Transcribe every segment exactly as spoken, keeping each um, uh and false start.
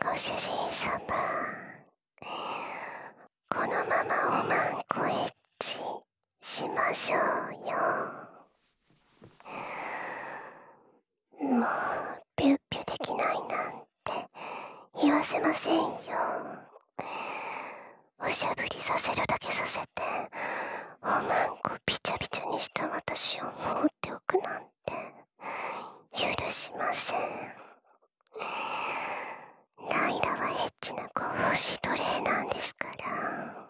ご主人様、このままおまんこエッチしましょうよ。もうピュッピュできないなんて言わせませんよ。おしゃぶりさせるだけさせて、おまんこびちゃびちゃにした私を放っておくなんて許しません。ライラはエッチな子欲し奴隷なんですから、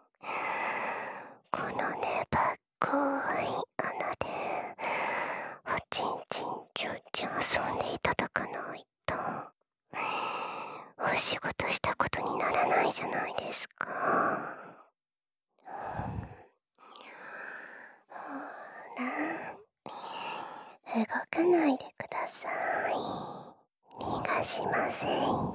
このねばっこい穴でおちんちんちょいちょい遊んでいただかないとお仕事したことにならないじゃないですか。ほら、動かないでください。逃がしませんよ。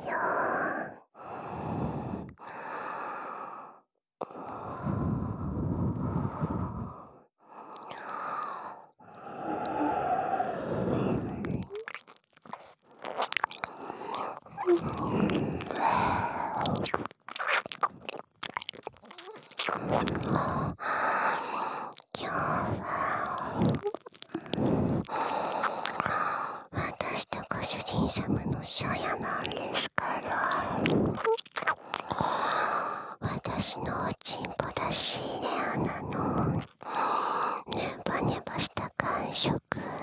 今日は私とご主人様の初夜なんですから、私のおちんぽ出し入れ穴のネバネバした感触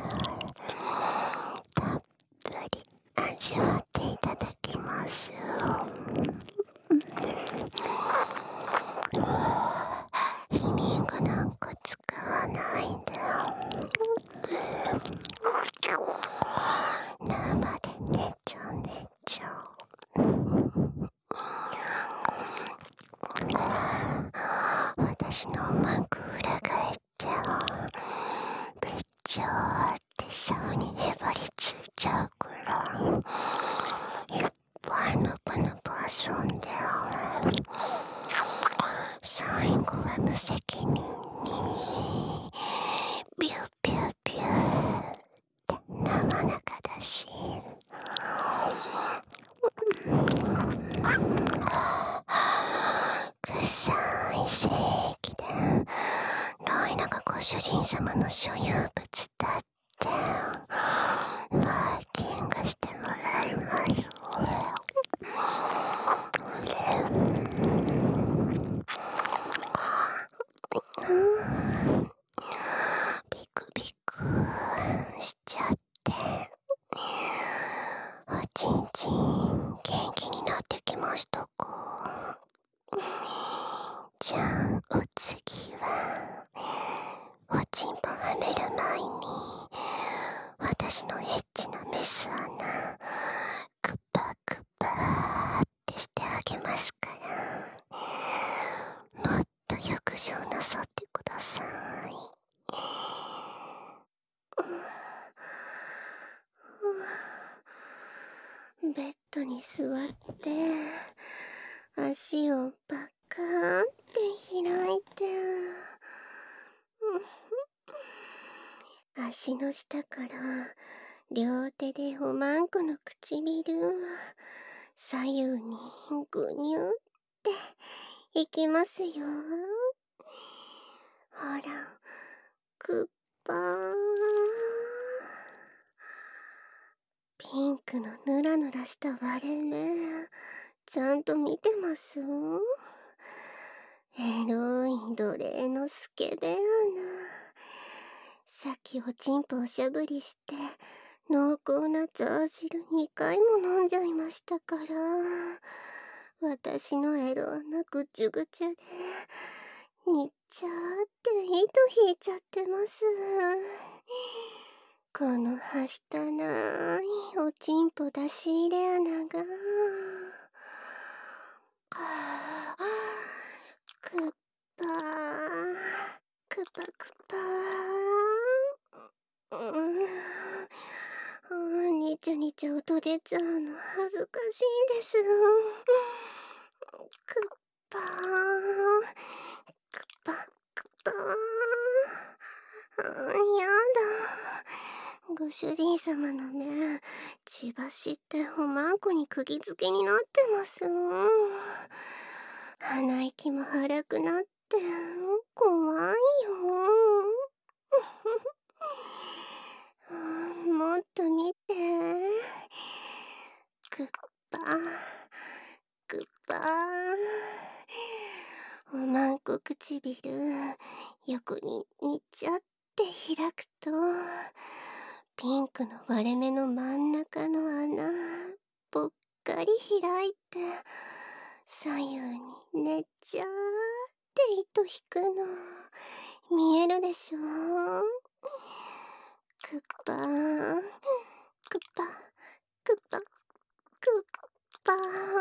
たっぷり味わっていただきます。ヒリングなんか使わないで生でねちょねちょ。私のうまく裏返ってべっちょーって竿にへばりついちゃうくらいいっぱいぬぶぬぶ遊んで、最後は無責任にビュービュービューって生中だし、臭い精液でライナがご主人様の所有物だってマーキングしてもらいます。ビクビクしちゃっておちんちん元気になってきましたか？じゃあお次はおちんぽはめる前に私のエッチなメス穴クパクパーってしてあげますから、もっと浴場なさってください。ベッドに座って足をパカーンって開いて、足の下から両手でおまんこの唇左右にぐにゅっていきますよ。ほら、くっぱー。ピンクのヌラヌラした割れ目ちゃんと見てます？エロい奴隷のスケベ穴、さっきおちんぽおしゃぶりして濃厚なザー汁にかいも飲んじゃいましたから、私のエロ穴ぐちゅぐちゃでにっちゃーって糸引いちゃってます。このはしたないおちんぽ出し入れ穴がくっぱーくぱくぱー、うん、にちゃにちゃ音出ちゃうの恥ずかしいです。くっぱーくぱくぱー、やだ、ご主人様の目血しばしっておまんこに釘付けになってます。鼻息も荒くなって怖いよ。もっと見て。グッバーグッバー。おまんこ唇横ににっちゃって開くとピンクの割れ目の真ん中の穴ぽっかり開いて左右にねっちゃーって糸引くの見えるでしょ。グッバーグッバーグッバーグッバー。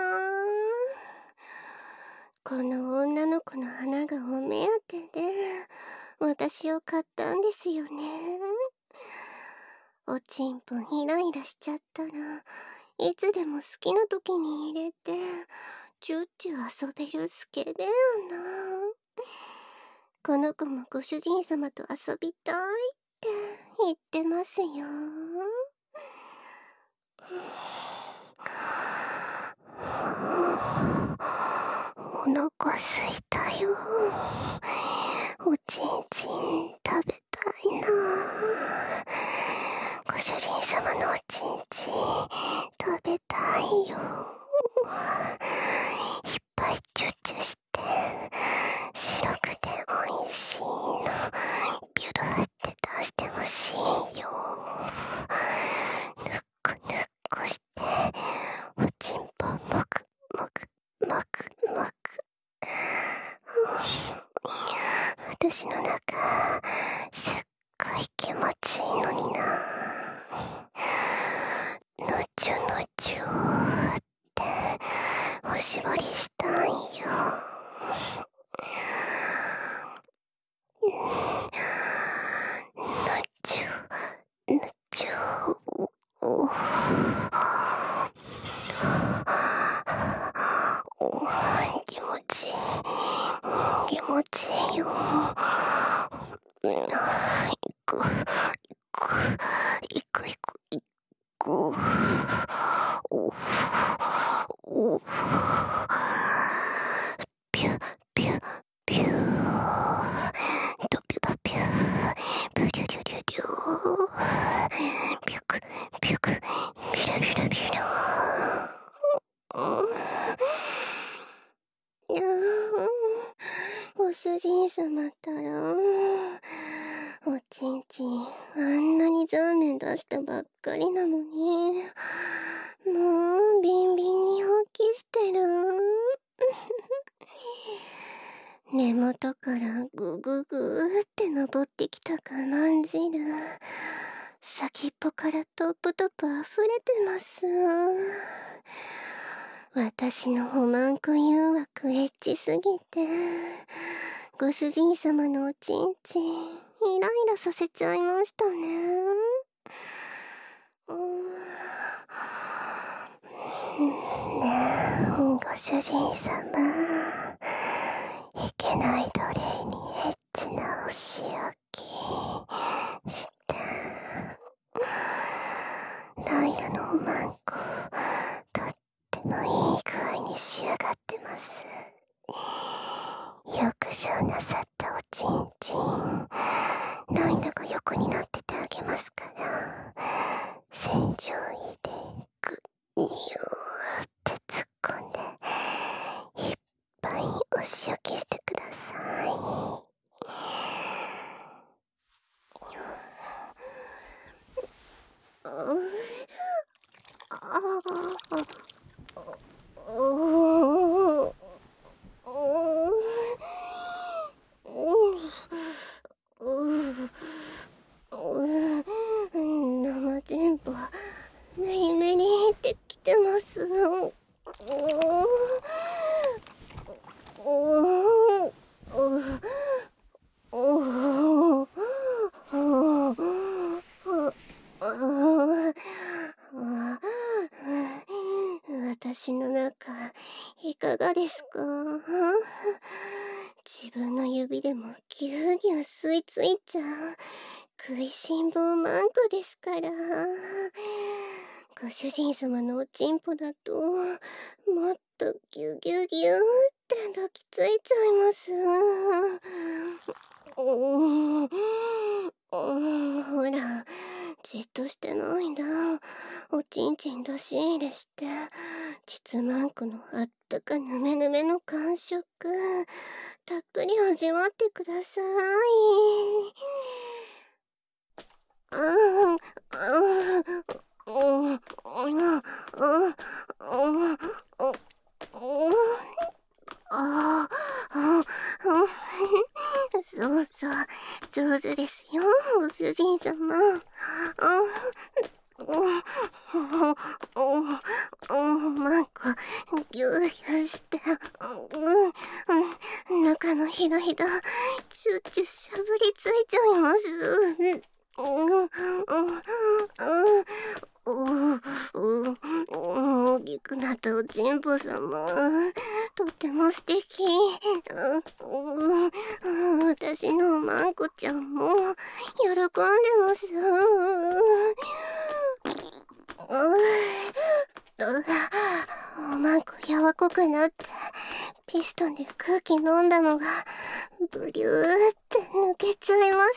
この女の子の花がお目当てで私を買ったんですよね。おちんぽんイライラしちゃったらいつでも好きな時に入れてチュッチュ遊べるスケベやな。この子もご主人様と遊びたいって言ってますよ。お腹すいたよ。おちんちん食べたいな。ご主人様のおちんちん食べたいよ。いっぱいチュッチュして白くておいしいのビュルって出してほしいよ。ぬっこぬっこしておちんぽもくもくもくもく。私の中すっごい気持ちいいのにな。のちゅのちゅーっておしぼりしたいよ。のちゅのちゅお気持ちいい気持ちいいよ。いくいくいくいくいくおおピュピュピュドピュドピュプリュリュリュリュピュクピュクピュルピュルピュル。ご主人様ったらおちんちんあんなに残念出したばっかりなのにもうビンビンに発揮してる。根元からグググーって登ってきた我慢汁先っぽからトップトップ溢れてます。私のおまんこ誘惑エッチすぎてご主人様のおちんちんイライラさせちゃいましたね。うーんねえご主人様いけない奴隷にエッチなお仕置きしてライラのおまんことってもいい具合に仕上がってます。浴場なさったおちんちんライラが横になっててあげますから洗浄液でグッニューって突っ込んでいっぱいお仕置きしてください。生全部メリメリってきてます。私の中いかがですか？自分の指でもギューギュー吸い付いちゃう食いしん坊マンコですからご主人様のおちんぽだともっとギュギュギュって抱きついちゃいます。うーん、うーん、ほらじっとしてないんだ。おちんちん出し入れして膣マンコのあったかぬめぬめの感触たっぷり味わってください。うん、うん、うん、うん、うん、うん、ああ、そうそう、上手ですよ、ご主人様。うん、うん、うん、なんか、ぎゅうぎゅうして、うん、うん、中のひだひだ、チュッチュしゃぶりついちゃいます。うん、うん、うん、うん、うん、大きくなったおちんぽ様、とっても素敵。うん、私のまんこちゃんも喜んでます。おまんこやわこくなってピストンで空気飲んだのがブリューって抜けちゃいます。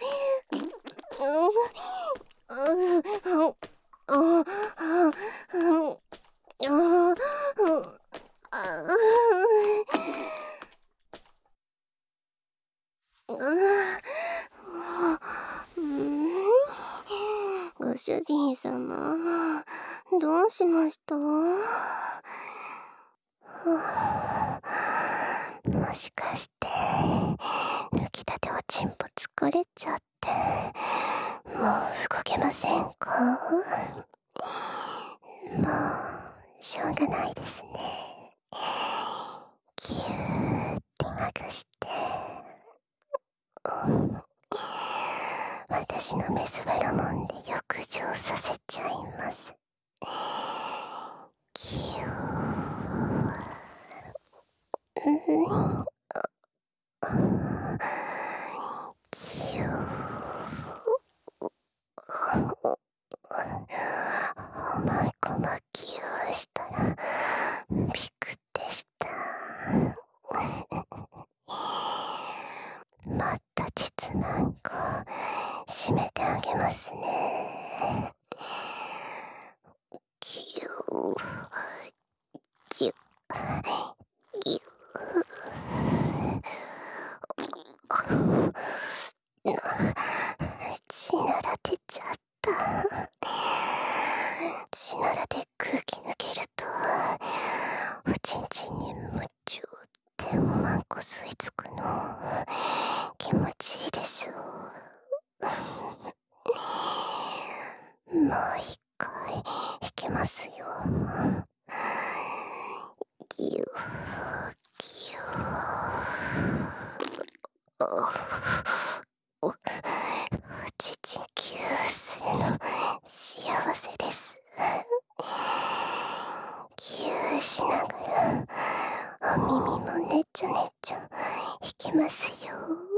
ご主人様、どうしました？もしかして抜きたておちんぽ疲れちゃってもう動けませんか？もうしょうがないですね。キューって剥がして私のメスフェロモンで浴場させちゃいます。キュー、うん、キュー、おまんこもキューしたらびくってした。もっと膣マンコ締めてあげますね。キュー、キュー、キュー、血なら出ちゃった。血ならで空気抜けるとおちんちんに夢中っておまんこ吸い付くの気持ちいいでしょう。もう一回引きますよ。ギュー、ギュー、お、おちちんキューするの幸せです。キューしながらお耳もねちょねちょ引きますよ。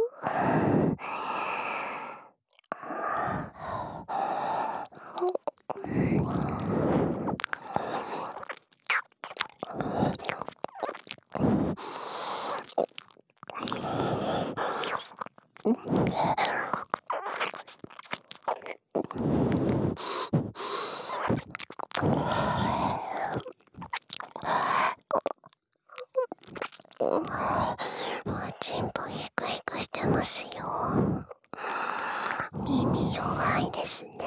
おちんぽヒクヒクしてますよ。耳弱いですね。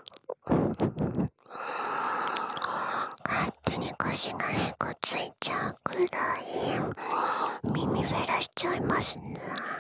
勝手に腰がへこついちゃうくらい耳フェラしちゃいますね。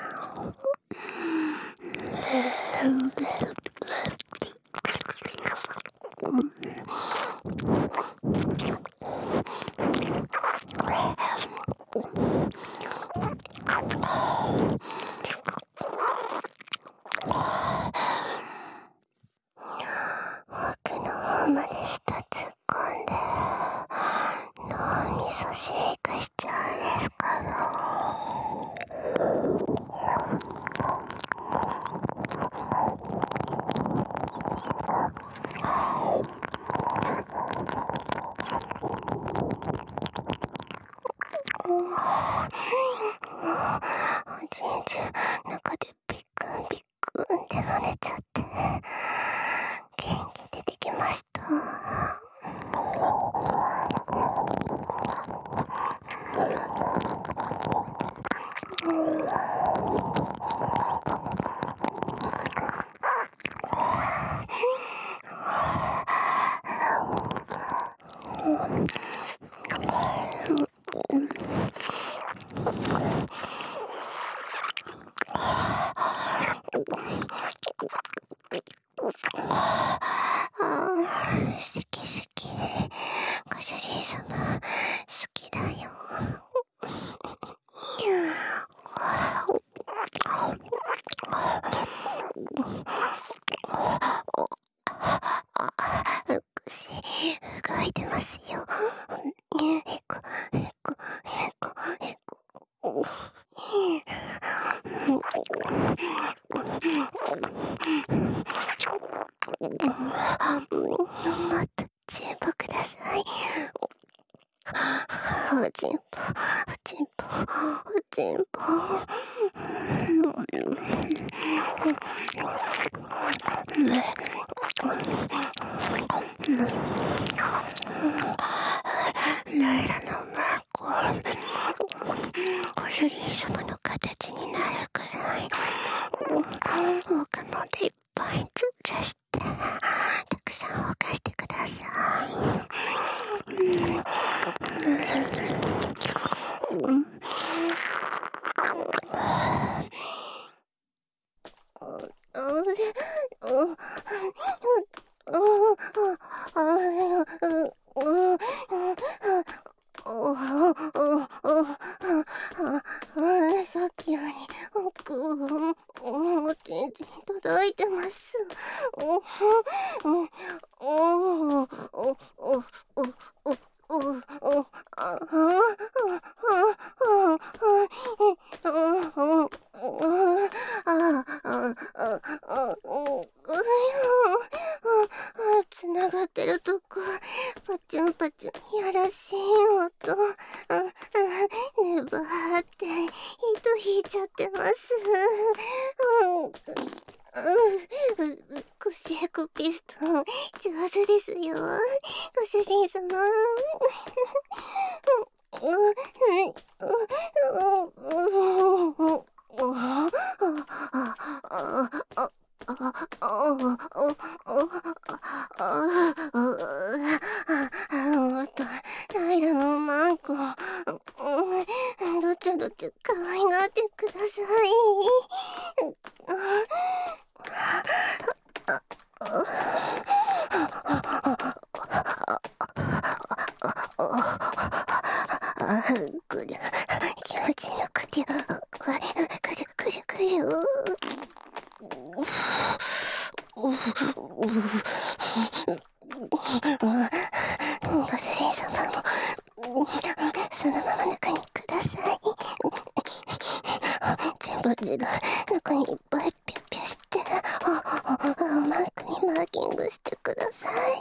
奥の方まで舌突っ込んで脳みそシェイクしちゃうんですかジーンズ中でビックンビックンって跳ねちゃって元気出てきました。好き好き、ご主人様好きだよ。腰動いてますよ。へこへこへこへこ。もっとチンポください。おちんぽおちんぽおちんぽ。ライラのマークご主人様の形になるくらい他のでいっぱいつかしてたくさん動かしてください。さっきよりおちんちん届いてます。おおおおおおおおあつながってるとこパチュンパチュンやらしい音。ねばーって糸引いちゃってます。腰エコピストン上手ですよ、ご主人様。ライラのマンコ、どちゃどちゃ可愛がってください。くる気持ちのくりゅくるくるくる。ご主人様もそのまま中にください。チンポ汁中にいっぱいピュッピュしてマークにマーキングしてください。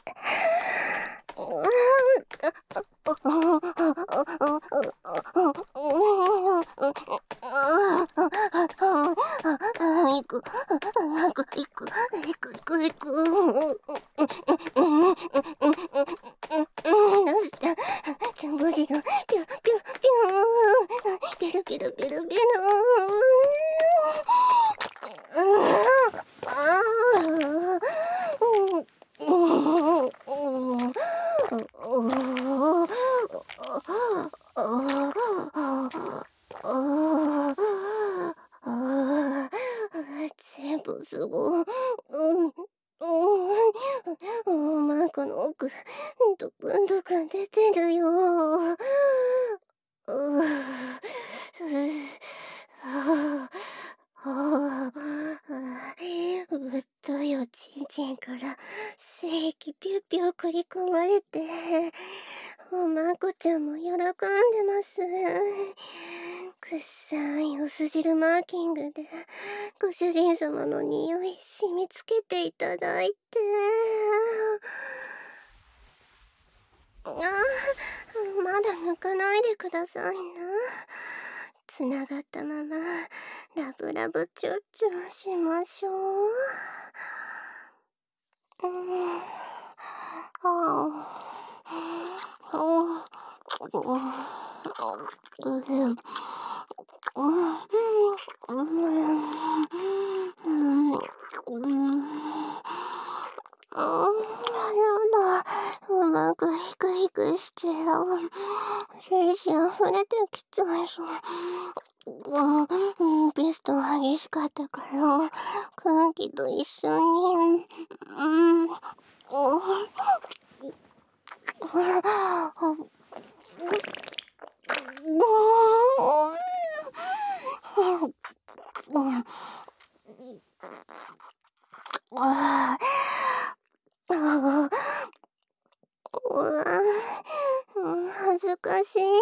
いくいくいくいくいくいく。どうしたチンポ汁ピュッピュッピューピュルピュルピュルピュル。全部すごい。マークの奥ドクンドクン出てるよ。ぶっといおちんちんから精液ピュッピュ送り込まれておまこちゃんも喜んでます。くっさいお酢汁マーキングでご主人様の匂い染みつけていただいて。ああ、まだ抜かないでくださいな。 つながったままラブラブチュッチュしましょう。うん、ああ、うん、うん、うん、ああ、やだ。うまくヒクヒクしてよ。精子溢れてきちゃいそう。うん、ピストン激しかったから、空気と一緒に、うん、うん、ああ、うわぁ、恥ずかしいよ。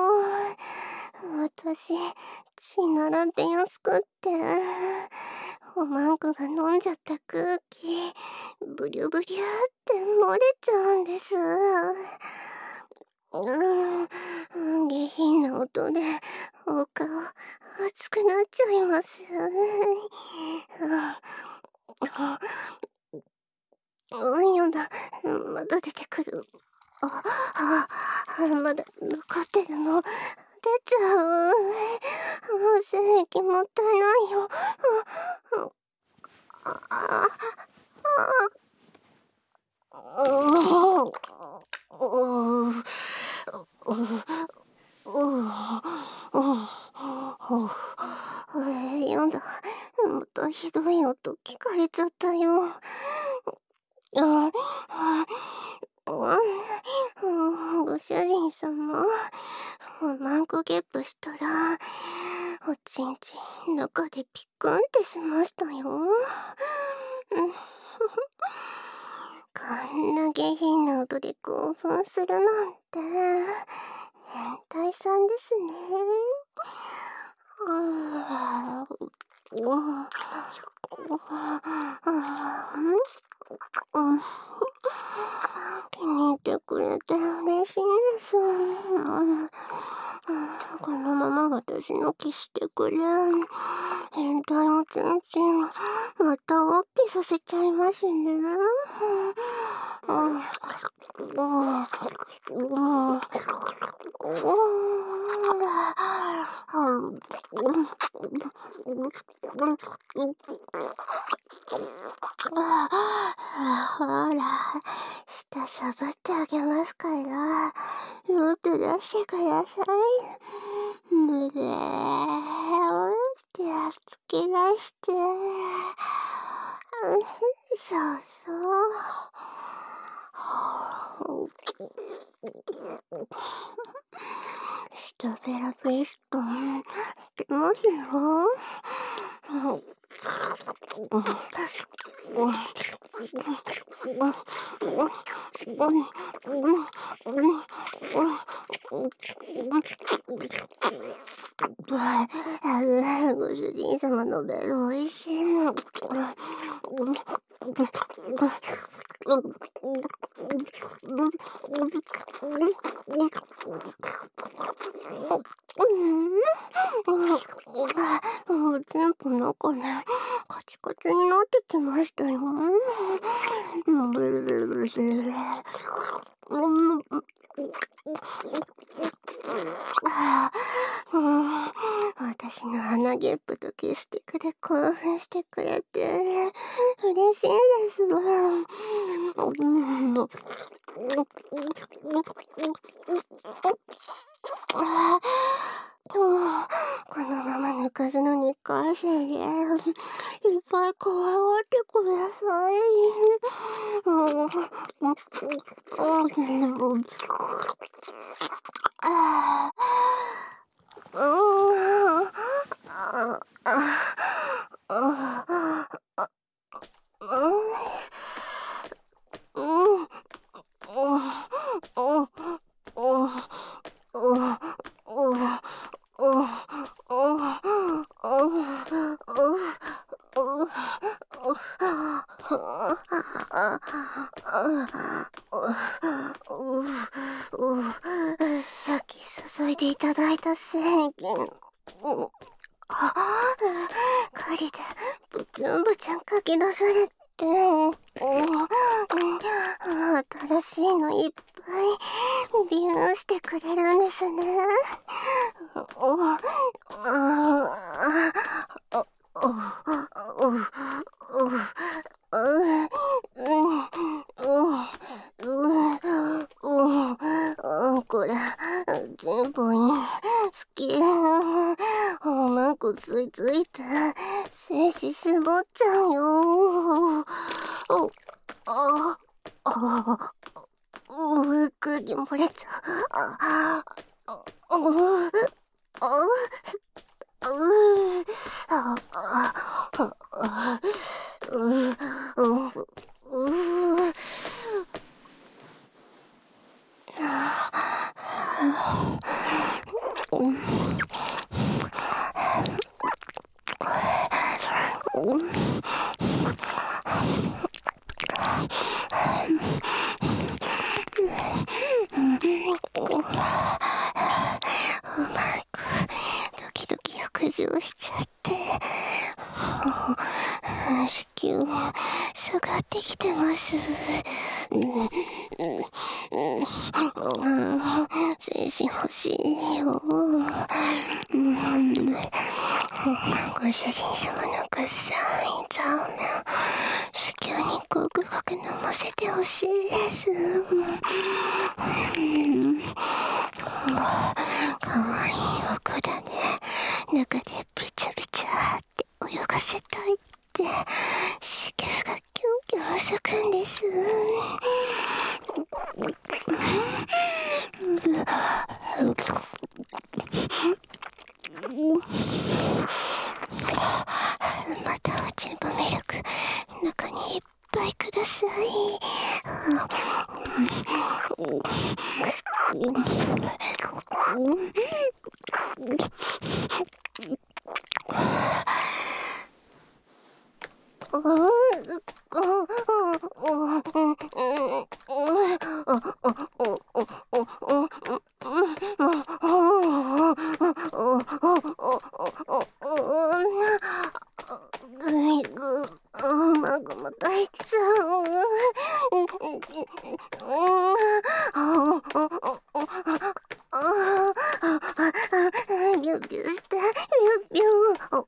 私、血習ってやすくって、おまんこが飲んじゃった空気、ブリュブリュって漏れちゃうんです。うん、下品な音で、お顔、熱くなっちゃいます。うん、やだ、まだ出てくる。あ、あ、まだ残ってるの。出ちゃう。精液もったいないよ。あ、あ、あ、う、う、う、う、やだ。またひどい音聞かれちゃったよ。あ、ご主人様、マンコゲップしたら、おちんちん中でピクンってしましたよ。こんな下品な音で興奮するなんて、変態さんですね。あー、うん、うん、気に入ってくれて嬉しいです。うん、このまま私の消してくれ。変態おちんちん、また大きさせちゃいますね。うん、うん、うん、ほら、舌しゃぶってあげますから、もっと出してください。むれーってやっつけ出して。そうそう。ストベラピストンしてますよ。ご主人様のベルおいしいの。もう全部中ね、カチカチになってきましたよ。私の鼻ゲップとキスティックで興奮してくれて嬉しいです。でも、このまま抜かずのにかいせんでいっぱい可愛がってください。あさっき注いでいただいた精液、 うんあ狩りでブチュンブチュンかき出されて、うんうん、新しいのいっぱいビューンしてくれるんですね。これ全部いい好き。なんか吸い付いて精子絞っちゃうよ。あああ空気漏れちゃう。ああああドキドキ浴場しちゃって、子宮下がってきてます。精子欲しいよ。ご主人様のくっさいザーメン、子宮にごくごく飲ませてほしいです。かわいいお子だね。中でビチャビチャって泳がせたいって子宮がキュンキュン咲くんです。またおちんぽミルク中にいっぱいください。ぐいぐまごまかいちゃう。ビュビュしてビュビュ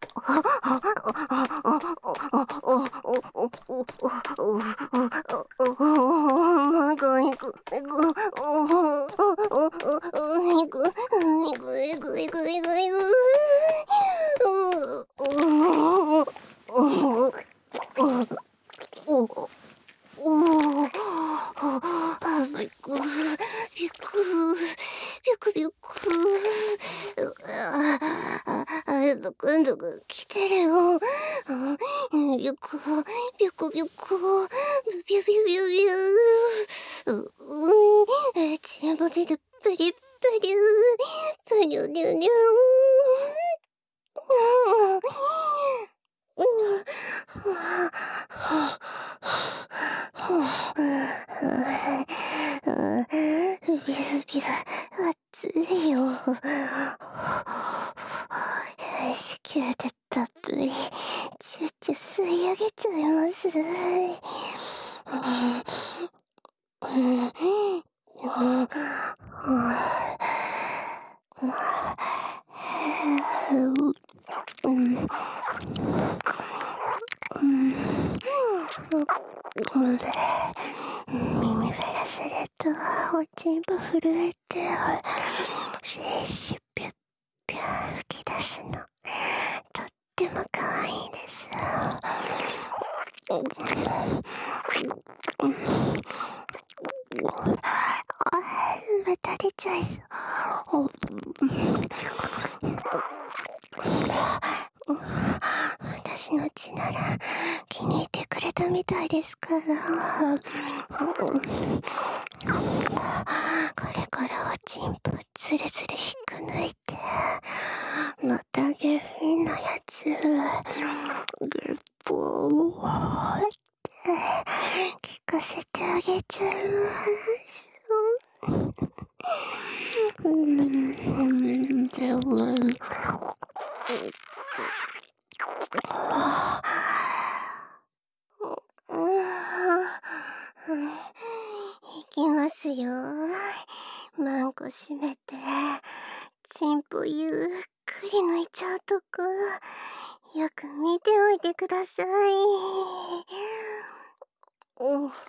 まごいぐいぐいぐいぐいぐいぐいぐいぐびっくびっくびっくあどくんどく来てるよ。びっくびっくびっくビュビュビュビュうんちぼじるプリプリプリュリュリュビスビス熱いよ。子宮でたっぷりチュッチュ吸い上げちゃいます。耳がらするとおちんぽ震えて精子ピュッピュッ吹き出すのとってもかわいいです。また出ちゃいそう。私の血なら気に入ってくれたみたいですから。これからおちんぽつるつる引っこ抜いてまた下品なやつゲッポーって聞かせてあげちゃいます。うんでもいきますよ。マンコ閉めて、チンポゆっくり抜いちゃうとこ、よく見ておいてください。お、お、お、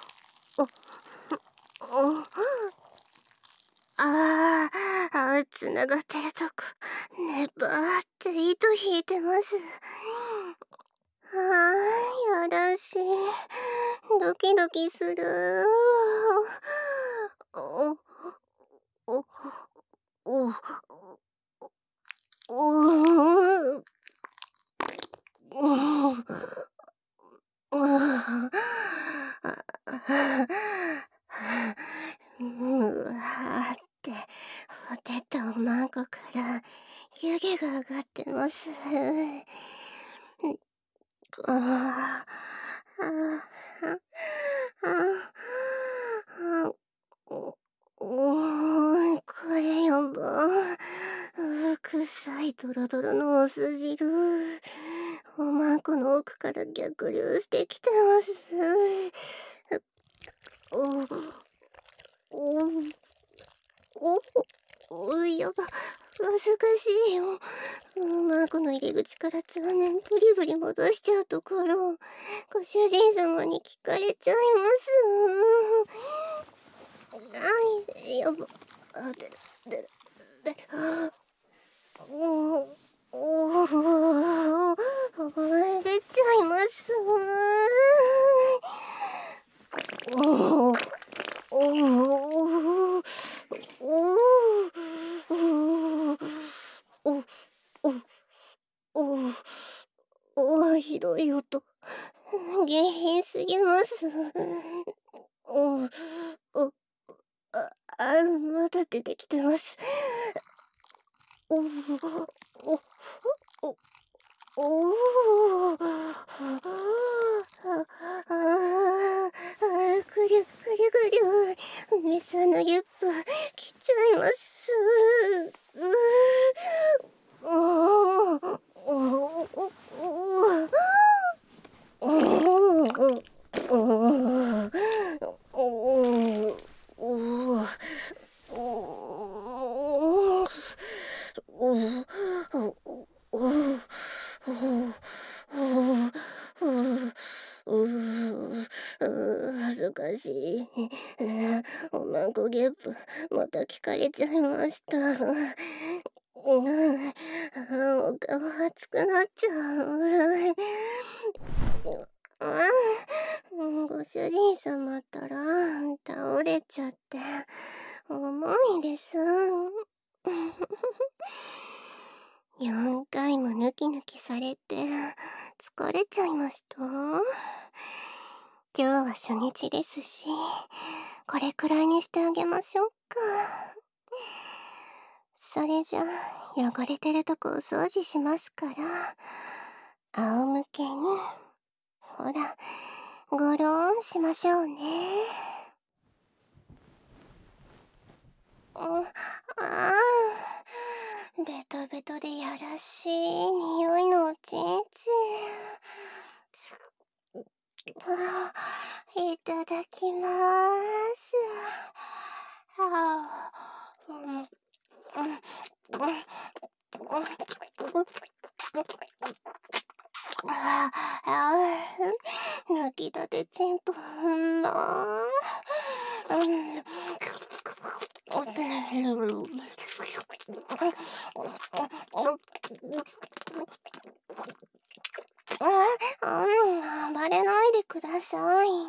ああ、つながってるとこ、ねばーって糸引いてます。ああ、やらしい。ドキドキする。お、お、お、お、お、むわーってほてったおまんこから湯気が上がってます。ああ、あお、お、これやば。臭いドロドロのお酢汁、おまんこの奥から逆流してきてます。お、お、お、お、やば、恥ずかしいよ。マークの入り口から残念ブリブリ戻しちゃうところ、ご主人様に聞かれちゃいます。あい、やば、あ、で、で、で、お、お、出ちゃいます。お、お、お、お、お、お、ひどい音。下品すぎます。お、お、あ、あ、まだ出てきてます。お、お、お、お、お、ああ、くりゅくりゅくりゅ、ミサのゆっぱ、来ちゃいます。うー、お、お、お、お、お、恥ずかしい。おまんこゲップ、また聞かれちゃいました。お顔熱くなっちゃう。ご主人様ったら倒れちゃって重いです。よんかいもヌキヌキされて疲れちゃいました。今日は初日ですし、これくらいにしてあげましょうか。それじゃ汚れてるとこお掃除しますから、仰向けに、ほら、ゴローンしましょうね。ああ、ベトベトでやらしい匂いのおちんちん。あ、いただきまーす。あー、うん、うん、ああ、抜きたてちんぽんまー。うん、あ、うん、暴れないでください。